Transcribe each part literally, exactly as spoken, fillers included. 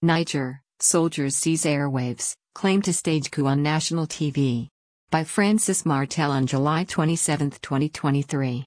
Niger, soldiers seize airwaves, claim to stage coup on national T V. By Francis Martel on July twenty-seventh, twenty twenty-three.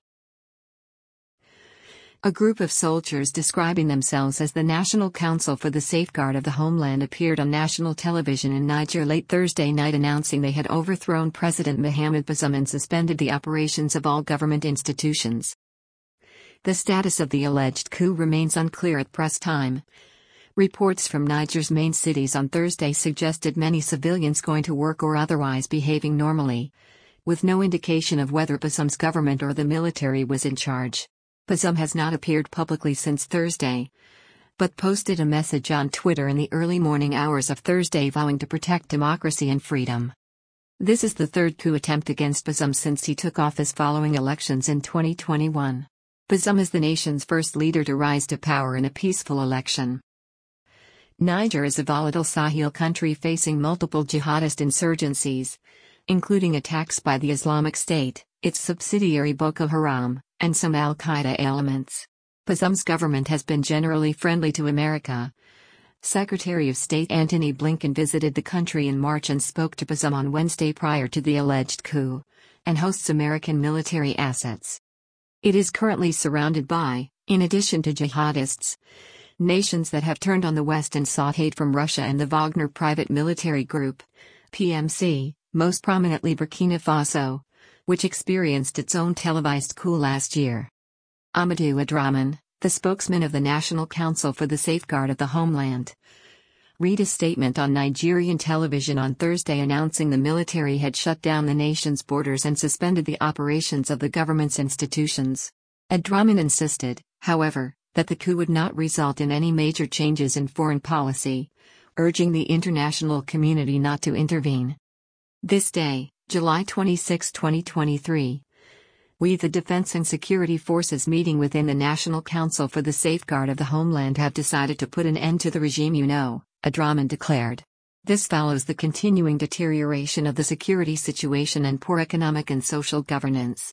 A group of soldiers describing themselves as the National Council for the Safeguard of the Homeland appeared on national television in Niger late Thursday night announcing they had overthrown President Mohamed Bazoum and suspended the operations of all government institutions. The status of the alleged coup remains unclear at press time. Reports from Niger's main cities on Thursday suggested many civilians going to work or otherwise behaving normally, with no indication of whether Bazoum's government or the military was in charge. Bazoum has not appeared publicly since Thursday, but posted a message on Twitter in the early morning hours of Thursday vowing to protect democracy and freedom. This is the third coup attempt against Bazoum since he took office following elections in twenty twenty-one. Bazoum is the nation's first leader to rise to power in a peaceful election. Niger is a volatile Sahel country facing multiple jihadist insurgencies, including attacks by the Islamic State, its subsidiary Boko Haram, and some al-Qaeda elements. Bazoum's government has been generally friendly to America. Secretary of State Antony Blinken visited the country in March and spoke to Bazoum on Wednesday prior to the alleged coup, and hosts American military assets. It is currently surrounded by, in addition to jihadists, nations that have turned on the West and sought aid from Russia and the Wagner Private Military Group, P M C, most prominently Burkina Faso, which experienced its own televised coup last year. Amadou Adraman, the spokesman of the National Council for the Safeguard of the Homeland, read a statement on Nigerian television on Thursday announcing the military had shut down the nation's borders and suspended the operations of the government's institutions. Adraman insisted, however, that the coup would not result in any major changes in foreign policy, urging the international community not to intervene. This day, July twenty-sixth, twenty twenty-three. We, the Defense and Security Forces meeting within the National Council for the Safeguard of the Homeland, have decided to put an end to the regime you know, Adraman declared. This follows the continuing deterioration of the security situation and poor economic and social governance.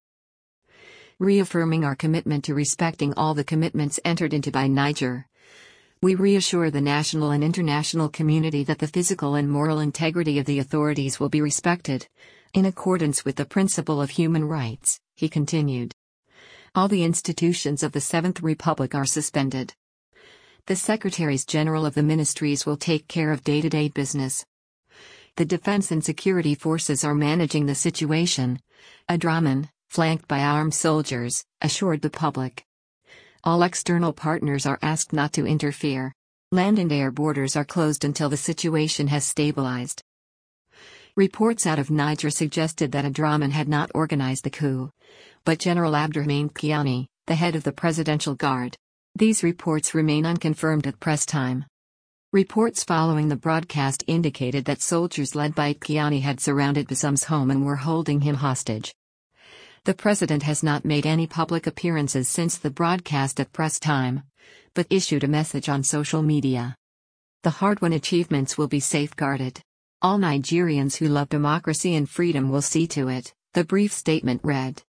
Reaffirming our commitment to respecting all the commitments entered into by Niger, we reassure the national and international community that the physical and moral integrity of the authorities will be respected, in accordance with the principle of human rights, he continued. All the institutions of the Seventh Republic are suspended. The Secretaries General of the ministries will take care of day-to-day business. The Defense and Security Forces are managing the situation, Adraman, flanked by armed soldiers, assured the public. All external partners are asked not to interfere. Land and air borders are closed until the situation has stabilized. Reports out of Niger suggested that Adraman had not organized the coup, but General Abdourahmane Tiani, the head of the Presidential Guard. These reports remain unconfirmed at press time. Reports following the broadcast indicated that soldiers led by Tiani had surrounded Bazoum's home and were holding him hostage. The president has not made any public appearances since the broadcast at press time, but issued a message on social media. The hard-won achievements will be safeguarded. All Nigerians who love democracy and freedom will see to it, the brief statement read.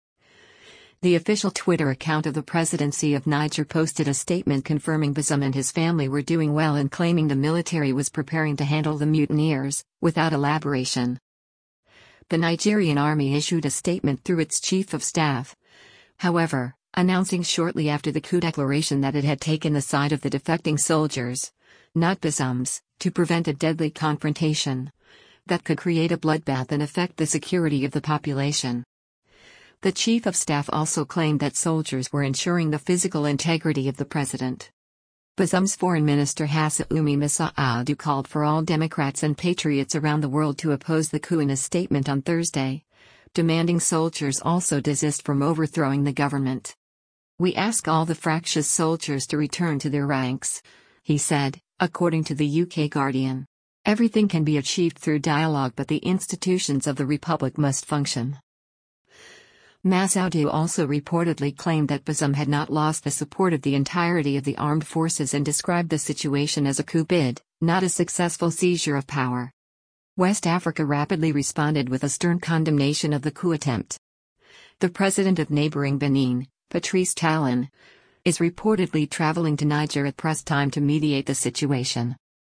The official Twitter account of the Presidency of Niger posted a statement confirming Bazoum and his family were doing well and claiming the military was preparing to handle the mutineers, without elaboration. The Nigerian army issued a statement through its chief of staff, however, announcing shortly after the coup declaration that it had taken the side of the defecting soldiers, not Bazoum's, to prevent a deadly confrontation that could create a bloodbath and affect the security of the population. The chief of staff also claimed that soldiers were ensuring the physical integrity of the president. Bazoum's foreign minister Hassoumi Massaoudou called for all Democrats and patriots around the world to oppose the coup in a statement on Thursday, demanding soldiers also desist from overthrowing the government. We ask all the fractious soldiers to return to their ranks, he said, according to the U K Guardian. Everything can be achieved through dialogue, but the institutions of the Republic must function. Massaoudou also reportedly claimed that Bazoum had not lost the support of the entirety of the armed forces and described the situation as a coup bid, not a successful seizure of power. West Africa rapidly responded with a stern condemnation of the coup attempt. The president of neighboring Benin, Patrice Talon, is reportedly traveling to Niger at press time to mediate the situation.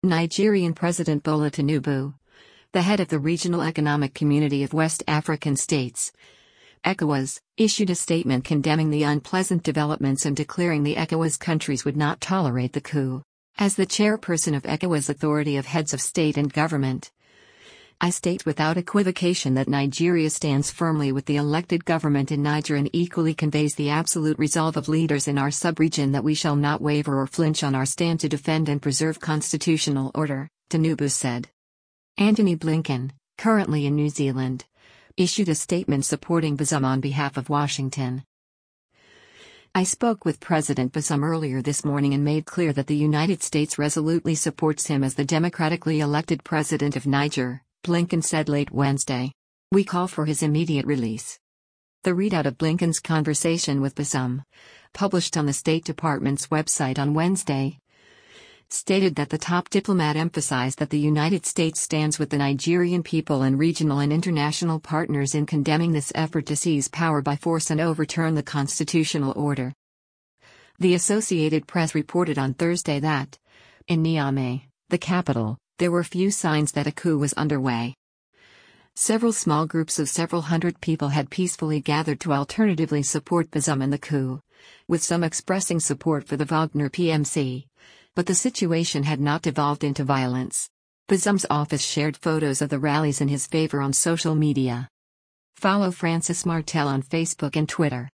Nigerian President Bola Tinubu, the head of the Regional Economic Community of West African States, ECOWAS, issued a statement condemning the unpleasant developments and declaring the ECOWAS countries would not tolerate the coup. As the chairperson of ECOWAS Authority of Heads of State and Government, I state without equivocation that Nigeria stands firmly with the elected government in Niger and equally conveys the absolute resolve of leaders in our sub-region that we shall not waver or flinch on our stand to defend and preserve constitutional order, Tinubu said. Antony Blinken, currently in New Zealand, issued a statement supporting Bazoum on behalf of Washington. I spoke with President Bazoum earlier this morning and made clear that the United States resolutely supports him as the democratically elected president of Niger, Blinken said late Wednesday. We call for his immediate release. The readout of Blinken's conversation with Bazoum, published on the State Department's website on Wednesday, stated that the top diplomat emphasized that the United States stands with the Nigerian people and regional and international partners in condemning this effort to seize power by force and overturn the constitutional order. The Associated Press reported on Thursday that, in Niamey, the capital, there were few signs that a coup was underway. Several small groups of several hundred people had peacefully gathered to alternatively support Bazoum in the coup, with some expressing support for the Wagner P M C. But the situation had not devolved into violence. Bazoum's office shared photos of the rallies in his favor on social media. Follow Francis Martel on Facebook and Twitter.